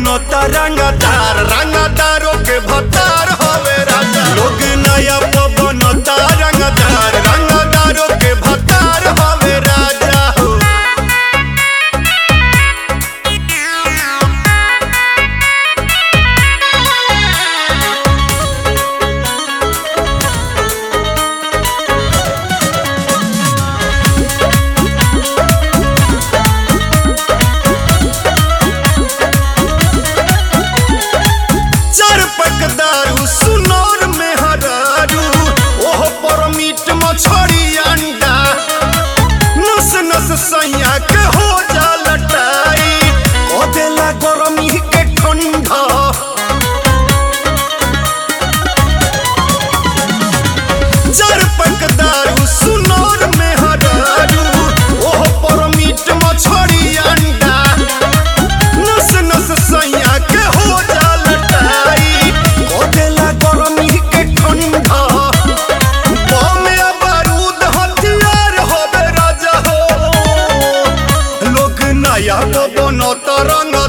बनता रंगदार, रंगदारों के भतार हवे राजा। लोग नया बनता रंगदार, रंगदारों के भतार हवे राजा हो। दारू सुनौर में हरारू, ओह पर मीट मछली अंडा, नस नस सैया के हो जा लटाई, ओ देला गरमी के ठंडा। चार पैक दारू सुनौर में हरारू, ओह पर मीट मछली अंडा, नस नस सैया के हो जा बनता रंग